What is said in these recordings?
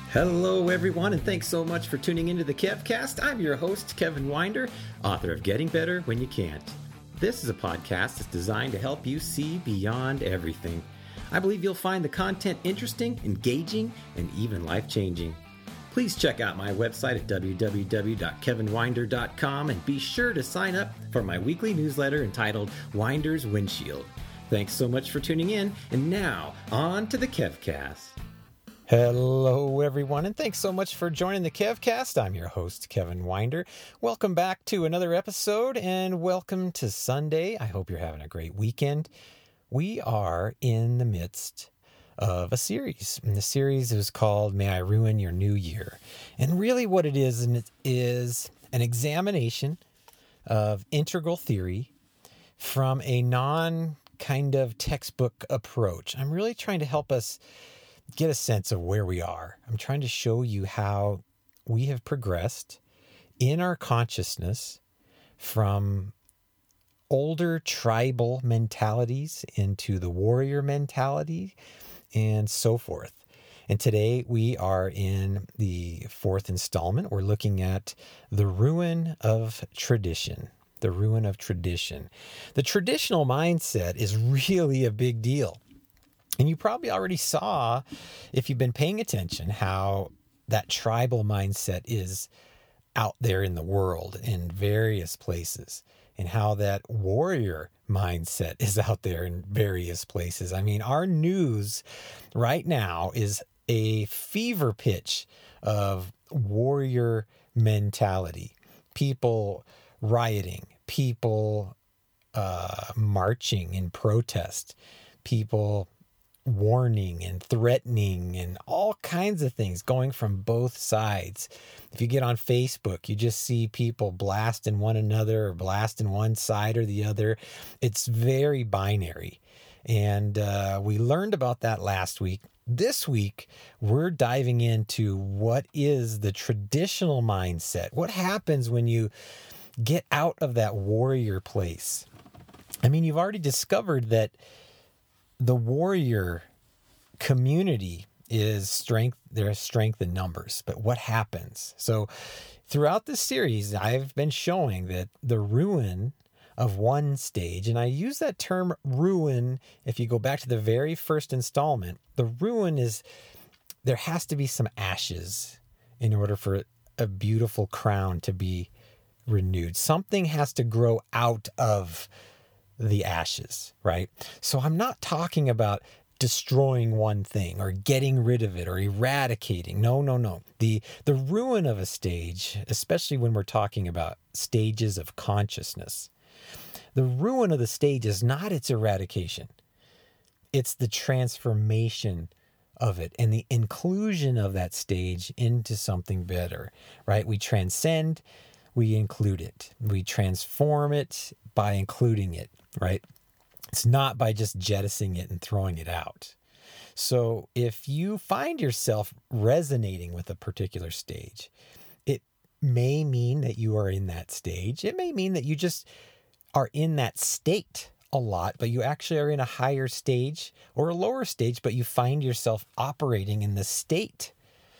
Hello, everyone, and thanks so much for tuning into the KevCast. I'm your host, Kevin Winder, author of Getting Better When You Can't. This is a podcast that's designed to help you see beyond everything. I believe you'll find the content interesting, engaging, and even life-changing. Please check out my website at www.kevinwinder.com and be sure to sign up for my weekly newsletter entitled Winder's Windshield. Thanks so much for tuning in, and now, on to the KevCast. Hello, everyone, and thanks so much for joining the KevCast. I'm your host, Kevin Winder. Welcome back to another episode, and welcome to Sunday. I hope you're having a great weekend. We are in the midst of a series, and the series is called May I Ruin Your New Year? And really what it is an examination of integral theory from a non-kind of textbook approach. I'm really trying to help us get a sense of where we are. I'm trying to show you how we have progressed in our consciousness from older tribal mentalities into the warrior mentality and so forth. And today we are in the fourth installment. We're looking at the ruin of tradition. The ruin of tradition. The traditional mindset is really a big deal. And you probably already saw, if you've been paying attention, how that tribal mindset is out there in the world in various places, and how that warrior mindset is out there in various places. I mean, our news right now is a fever pitch of warrior mentality. People rioting, people marching in protest, people warning and threatening and all kinds of things going from both sides. If you get on Facebook, you just see people blasting one another or blasting one side or the other. It's very binary. And we learned about that last week. This week, we're diving into what is the traditional mindset. What happens when you get out of that warrior place? I mean, you've already discovered that the warrior community is strength. There's strength in numbers, but what happens? So throughout this series, I've been showing that the ruin of one stage, and I use that term ruin. If you go back to the very first installment, the ruin is there has to be some ashes in order for a beautiful crown to be renewed. Something has to grow out of the ashes, right? So I'm not talking about destroying one thing or getting rid of it or eradicating. No. The ruin of a stage, especially when we're talking about stages of consciousness, the ruin of the stage is not its eradication. It's the transformation of it and the inclusion of that stage into something better, right? We transcend, we include it. We transform it by including it. Right? It's not by just jettisoning it and throwing it out. So if you find yourself resonating with a particular stage, it may mean that you are in that stage. It may mean that you just are in that state a lot, but you actually are in a higher stage or a lower stage, but you find yourself operating in the state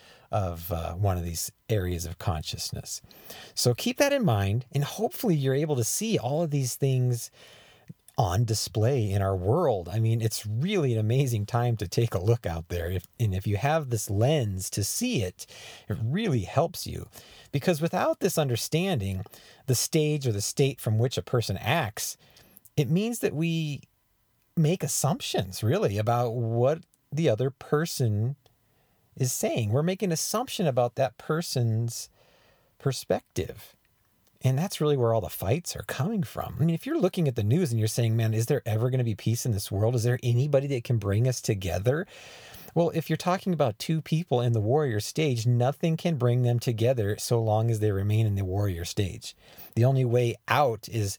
of one of these areas of consciousness. So keep that in mind, and hopefully you're able to see all of these things on display in our world. I mean, it's really an amazing time to take a look out there. If you have this lens to see it, it really helps you. Because without this understanding, the stage or the state from which a person acts, it means that we make assumptions, really, about what the other person is saying. We're making an assumption about that person's perspective. And that's really where all the fights are coming from. I mean, if you're looking at the news and you're saying, man, is there ever going to be peace in this world? Is there anybody that can bring us together? Well, if you're talking about two people in the warrior stage, nothing can bring them together so long as they remain in the warrior stage. The only way out is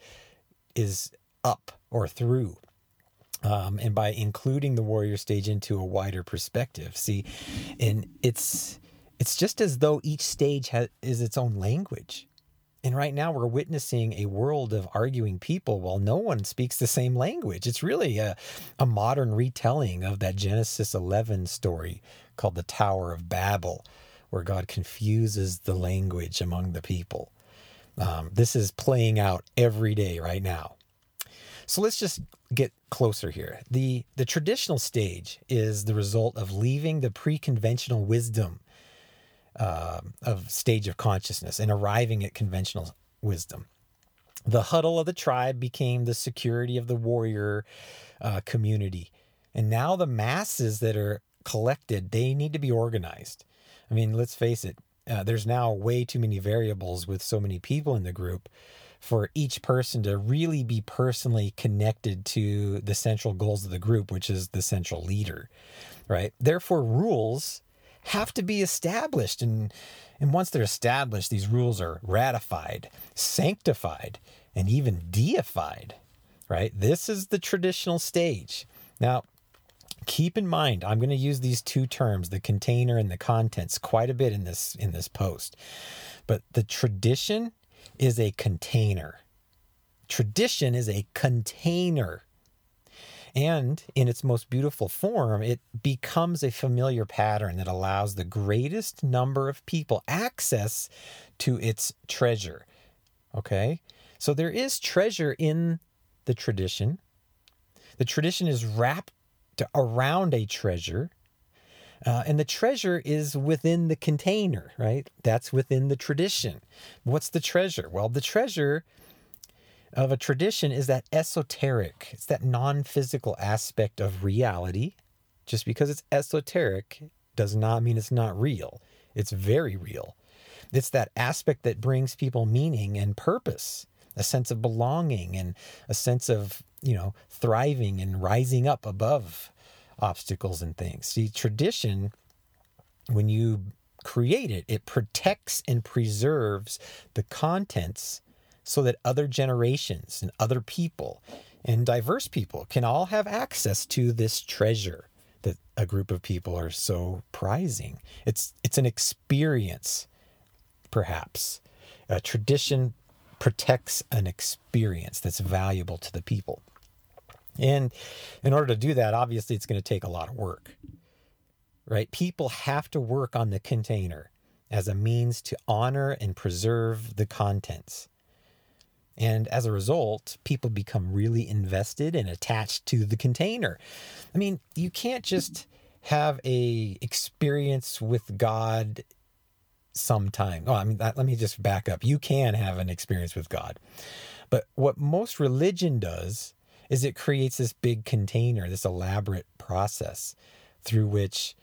up or through. And by including the warrior stage into a wider perspective. See, and it's just as though each stage is its own language. And right now we're witnessing a world of arguing people while no one speaks the same language. It's really a modern retelling of that Genesis 11 story called the Tower of Babel, where God confuses the language among the people. This is playing out every day right now. So let's just get closer here. The traditional stage is the result of leaving the pre-conventional wisdom of stage of consciousness and arriving at conventional wisdom. The huddle of the tribe became the security of the warrior community. And now the masses that are collected, they need to be organized. I mean, let's face it, there's now way too many variables with so many people in the group for each person to really be personally connected to the central goals of the group, which is the central leader, right? Therefore, rules have to be established. And once they're established, these rules are ratified, sanctified, and even deified, right? This is the traditional stage. Now, keep in mind, I'm going to use these two terms, the container and the contents, quite a bit in this post. But the tradition is a container. Tradition is a container. And in its most beautiful form, it becomes a familiar pattern that allows the greatest number of people access to its treasure. Okay? So there is treasure in the tradition. The tradition is wrapped around a treasure. And the treasure is within the container, right? That's within the tradition. What's the treasure? Well, the treasure of a tradition is that esoteric. It's that non-physical aspect of reality. Just because it's esoteric does not mean it's not real. It's very real. It's that aspect that brings people meaning and purpose, a sense of belonging and a sense of, thriving and rising up above obstacles and things. See, tradition, when you create it, it protects and preserves the contents so that other generations and other people and diverse people can all have access to this treasure that a group of people are so prizing. It's an experience, perhaps. A tradition protects an experience that's valuable to the people. And in order to do that, obviously, it's going to take a lot of work, right? People have to work on the container as a means to honor and preserve the contents. And as a result, people become really invested and attached to the container. I mean, you can't just have a experience with God sometime. Let me just back up. You can have an experience with God. But what most religion does is it creates this big container, this elaborate process through which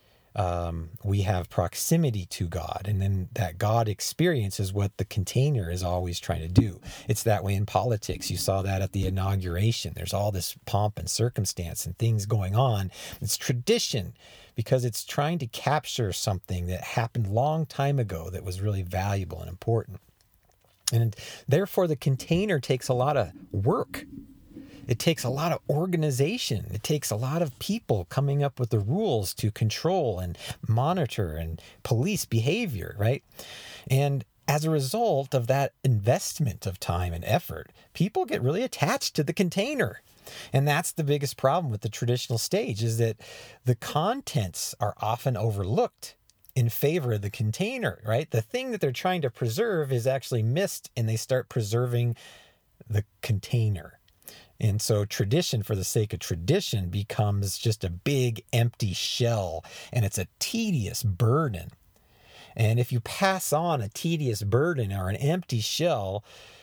we have proximity to God. And then that God experience is what the container is always trying to do. It's that way in politics. You saw that at the inauguration. There's all this pomp and circumstance and things going on. It's tradition because it's trying to capture something that happened a long time ago that was really valuable and important. And therefore, the container takes a lot of work. It takes a lot of organization. It takes a lot of people coming up with the rules to control and monitor and police behavior, right? And as a result of that investment of time and effort, people get really attached to the container. And that's the biggest problem with the traditional stage, is that the contents are often overlooked in favor of the container, right? The thing that they're trying to preserve is actually missed, and they start preserving the container. And so tradition, for the sake of tradition, becomes just a big empty shell, and it's a tedious burden. And if you pass on a tedious burden or an empty shell,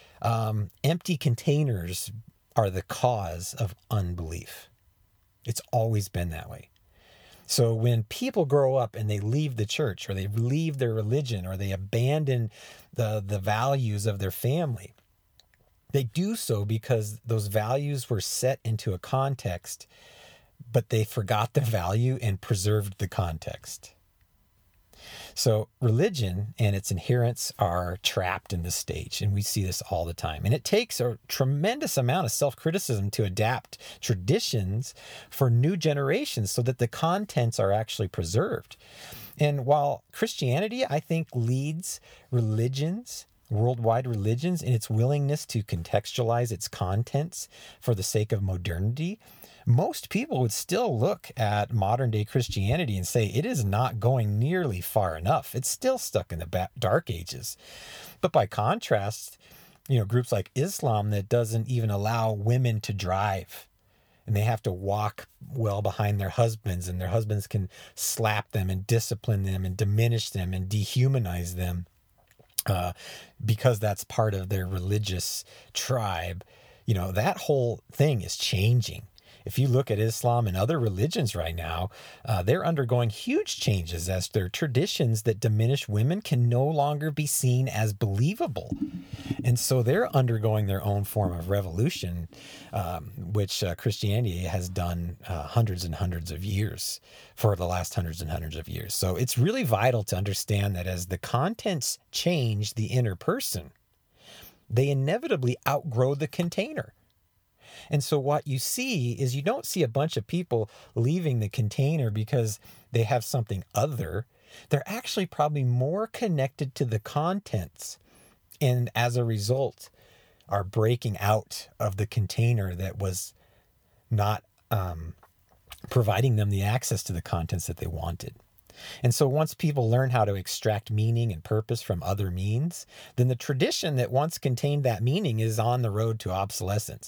empty containers are the cause of unbelief. It's always been that way. So when people grow up and they leave the church, or they leave their religion, or they abandon the values of their family, they do so because those values were set into a context, but they forgot the value and preserved the context. So religion and its adherents are trapped in this stage, and we see this all the time. And it takes a tremendous amount of self-criticism to adapt traditions for new generations so that the contents are actually preserved. And while Christianity, I think, leads religions worldwide religions in its willingness to contextualize its contents for the sake of modernity, most people would still look at modern day Christianity and say it is not going nearly far enough. It's still stuck in the dark ages. But by contrast, groups like Islam that doesn't even allow women to drive, and they have to walk well behind their husbands, and their husbands can slap them and discipline them and diminish them and dehumanize them because that's part of their religious tribe. That whole thing is changing. If you look at Islam and other religions right now, they're undergoing huge changes as their traditions that diminish women can no longer be seen as believable. And so they're undergoing their own form of revolution, which Christianity has done hundreds and hundreds of years for the last hundreds and hundreds of years. So it's really vital to understand that as the contents change the inner person, they inevitably outgrow the container. And so what you see is you don't see a bunch of people leaving the container because they have something other. They're actually probably more connected to the contents, and as a result are breaking out of the container that was not providing them the access to the contents that they wanted. And so once people learn how to extract meaning and purpose from other means, then the tradition that once contained that meaning is on the road to obsolescence.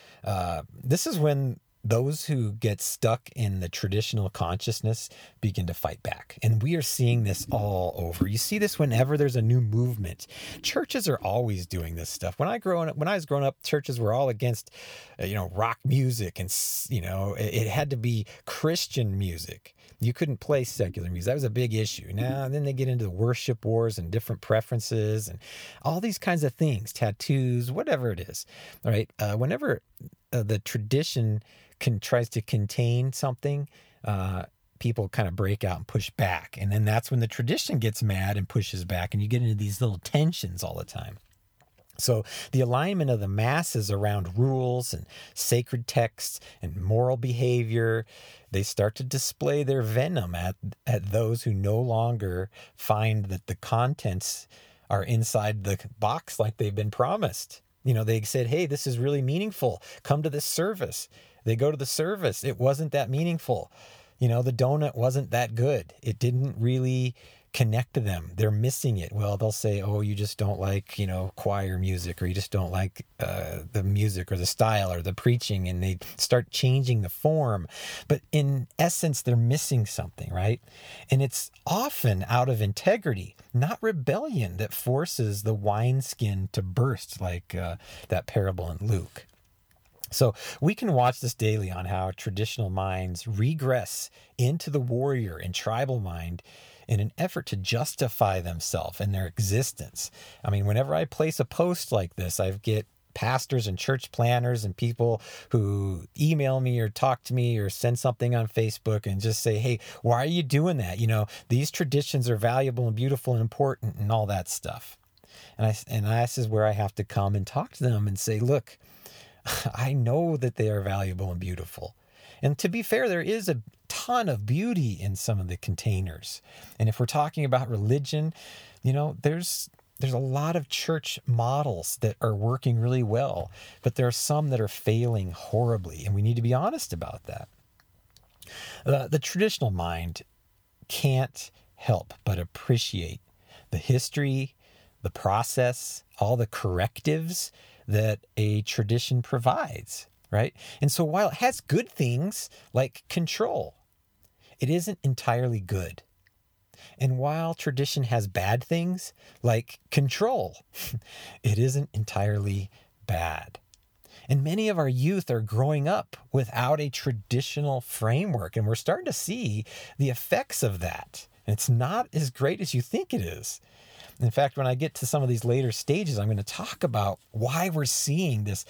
This is when those who get stuck in the traditional consciousness begin to fight back. And we are seeing this all over. You see this whenever there's a new movement. Churches are always doing this stuff. When I was growing up, churches were all against, rock music, and, it had to be Christian music. You couldn't play secular music. That was a big issue. Now, then they get into the worship wars and different preferences and all these kinds of things, tattoos, whatever it is, right? Whenever the tradition tries to contain something, people kind of break out and push back. And then that's when the tradition gets mad and pushes back, and you get into these little tensions all the time. So the alignment of the masses around rules and sacred texts and moral behavior, they start to display their venom at those who no longer find that the contents are inside the box like they've been promised. They said, hey, this is really meaningful. Come to this service. They go to the service. It wasn't that meaningful. The donut wasn't that good. It didn't really connect to them. They're missing it. Well, they'll say, oh, you just don't like, choir music, or you just don't like the music or the style or the preaching, and they start changing the form. But in essence, they're missing something, right? And it's often out of integrity, not rebellion, that forces the wineskin to burst, like that parable in Luke. So we can watch this daily on how traditional minds regress into the warrior and tribal mind in an effort to justify themselves and their existence. I mean, whenever I place a post like this, I get pastors and church planners and people who email me or talk to me or send something on Facebook and just say, hey, why are you doing that? These traditions are valuable and beautiful and important and all that stuff. And this is where I have to come and talk to them and say, look, I know that they are valuable and beautiful. And to be fair, there is a ton of beauty in some of the containers. And if we're talking about religion, there's a lot of church models that are working really well, but there are some that are failing horribly, and we need to be honest about that. The traditional mind can't help but appreciate the history, the process, all the correctives that a tradition provides, right? And so while it has good things like control, it isn't entirely good. And while tradition has bad things like control, it isn't entirely bad. And many of our youth are growing up without a traditional framework, and we're starting to see the effects of that. And it's not as great as you think it is. In fact, when I get to some of these later stages, I'm going to talk about why we're seeing this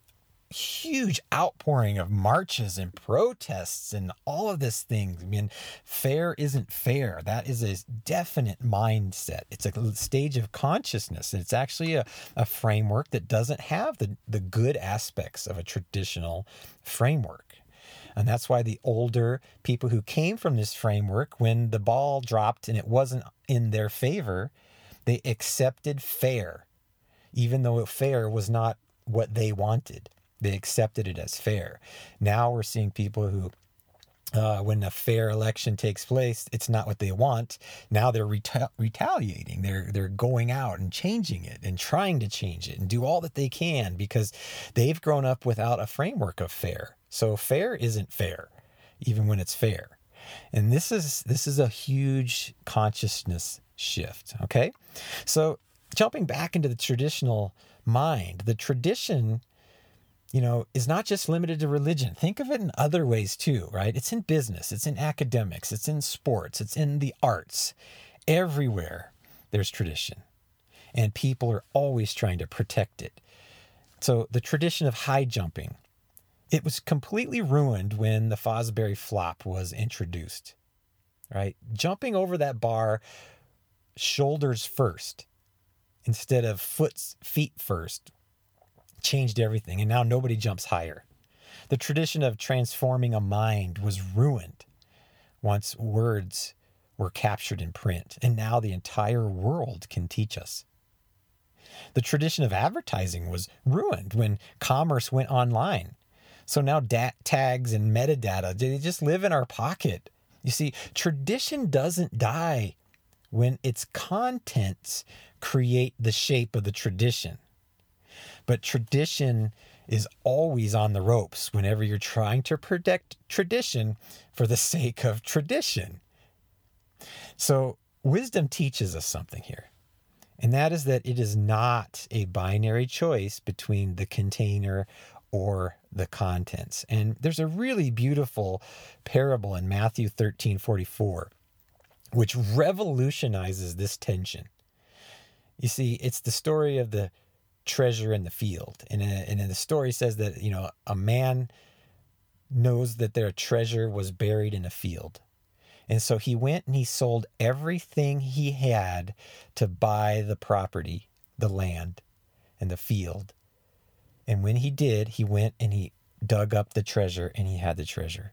huge outpouring of marches and protests and all of this thing. I mean, fair isn't fair. That is a definite mindset. It's a stage of consciousness. It's actually a framework that doesn't have the good aspects of a traditional framework. And that's why the older people who came from this framework, when the ball dropped and it wasn't in their favor, they accepted fair even though fair was not what they wanted. They accepted it as fair. Now we're seeing people who, when a fair election takes place, it's not what they want. Now they're retaliating. They're going out and changing it and trying to change it and do all that they can because they've grown up without a framework of fair. So fair isn't fair, even when it's fair. And this is a huge consciousness shift. Okay, so jumping back into the traditional mind, the tradition, is not just limited to religion. Think of it in other ways too, right? It's in business, it's in academics, it's in sports, it's in the arts. Everywhere there's tradition, and people are always trying to protect it. So the tradition of high jumping, it was completely ruined when the Fosbury flop was introduced, right? Jumping over that bar shoulders first instead of feet first changed everything, and now nobody jumps higher. The tradition of transforming a mind was ruined once words were captured in print, and now the entire world can teach us. The tradition of advertising was ruined when commerce went online. So now tags and metadata, they just live in our pocket. You see, tradition doesn't die when its contents create the shape of the tradition. But tradition is always on the ropes whenever you're trying to protect tradition for the sake of tradition. So wisdom teaches us something here, and that is that it is not a binary choice between the container or the contents. And there's a really beautiful parable in Matthew 13:44, which revolutionizes this tension. You see, it's the story of the treasure in the field. And the story says that, a man knows that their treasure was buried in a field. And so he went and he sold everything he had to buy the property, the land, and the field. And when he did, he went and he dug up the treasure and he had the treasure.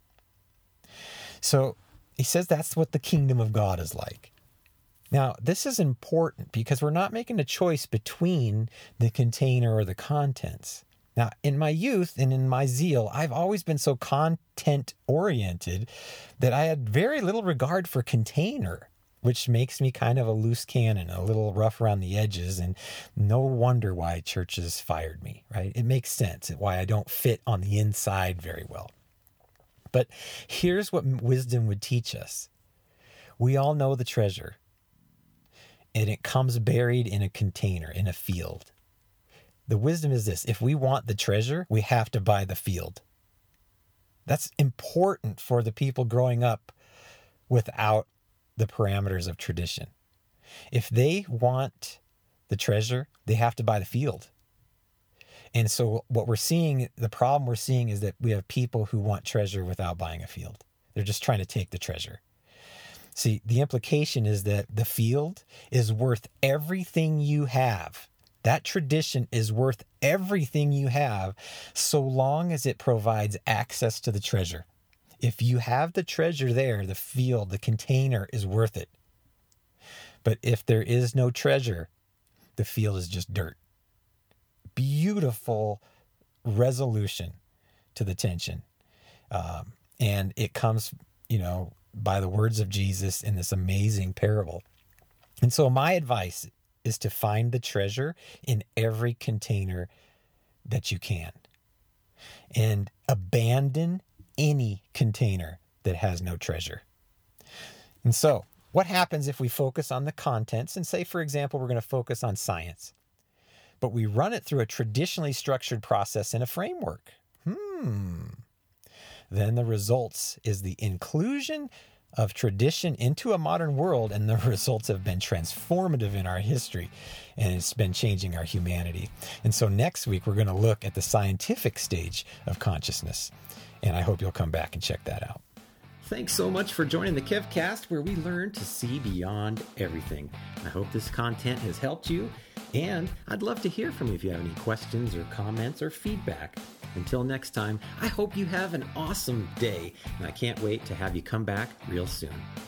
So he says that's what the kingdom of God is like. Now, this is important because we're not making a choice between the container or the contents. Now, in my youth and in my zeal, I've always been so content-oriented that I had very little regard for container, which makes me kind of a loose cannon, a little rough around the edges, and no wonder why churches fired me, right? It makes sense why I don't fit on the inside very well. But here's what wisdom would teach us. We all know the treasure, and it comes buried in a container, in a field. The wisdom is this: if we want the treasure, we have to buy the field. That's important for the people growing up without the parameters of tradition. If they want the treasure, they have to buy the field. And so what we're seeing, the problem we're seeing is that we have people who want treasure without buying a field. They're just trying to take the treasure. See, the implication is that the field is worth everything you have. That tradition is worth everything you have, so long as it provides access to the treasure. If you have the treasure there, the field, the container is worth it. But if there is no treasure, the field is just dirt. Beautiful resolution to the tension. And it comes, by the words of Jesus in this amazing parable. And so my advice is to find the treasure in every container that you can, and abandon any container that has no treasure. And so what happens if we focus on the contents and say, for example, we're going to focus on science, but we run it through a traditionally structured process in a framework? Then the results is the inclusion of tradition into a modern world, and the results have been transformative in our history, and it's been changing our humanity. And so next week, we're going to look at the scientific stage of consciousness, and I hope you'll come back and check that out. Thanks so much for joining the KevCast, where we learn to see beyond everything. I hope this content has helped you, and I'd love to hear from you if you have any questions or comments or feedback. Until next time, I hope you have an awesome day, and I can't wait to have you come back real soon.